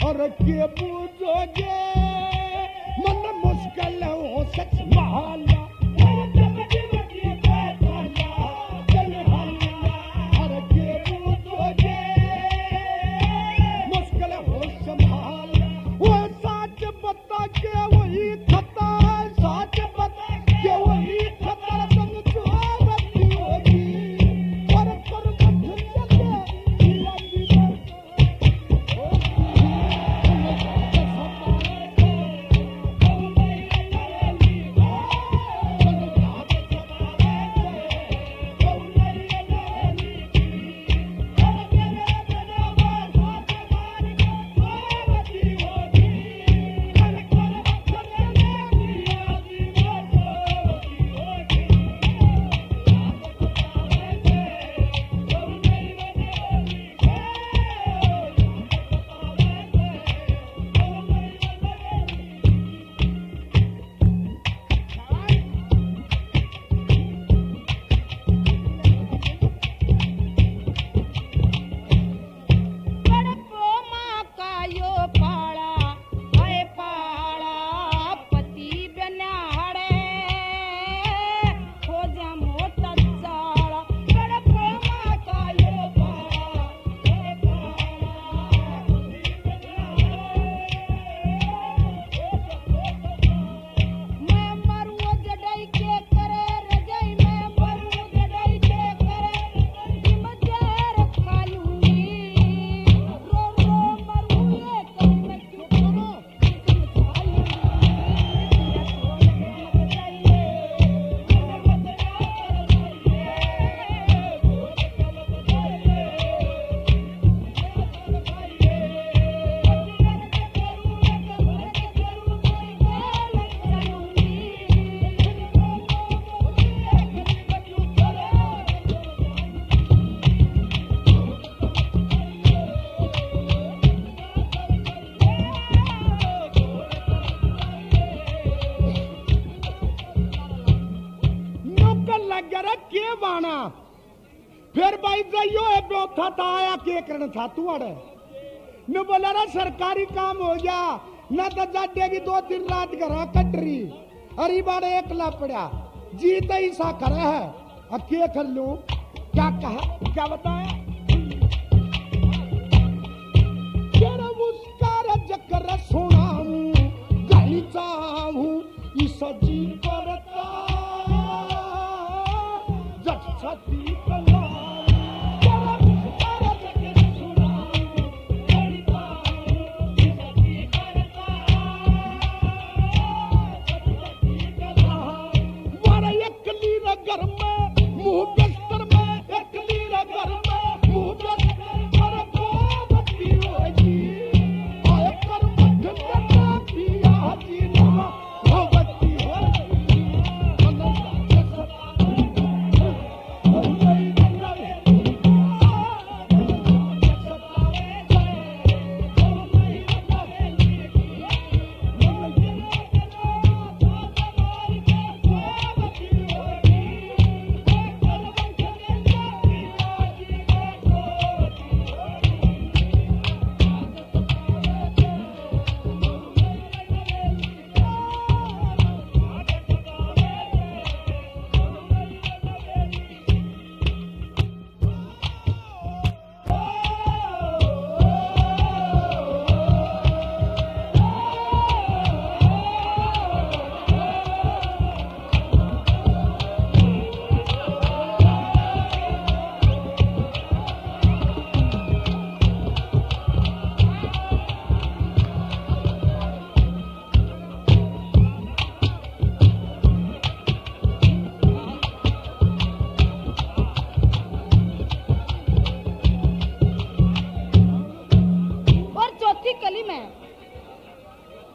और के पूछोगे मन मुश्किल हो सच महला फिर भाई जाइयो था आया के करना था तू अड़े न बोला रे सरकारी काम हो गया न तो जाडेगी 2-3 रात घर कटरी अरे बाड़े एकला पड़ा जीत ही सा करे है अब के कर लू क्या कहा क्या बताया उसका जकर सुनाऊं गई चाहूं इस जी करता जट छती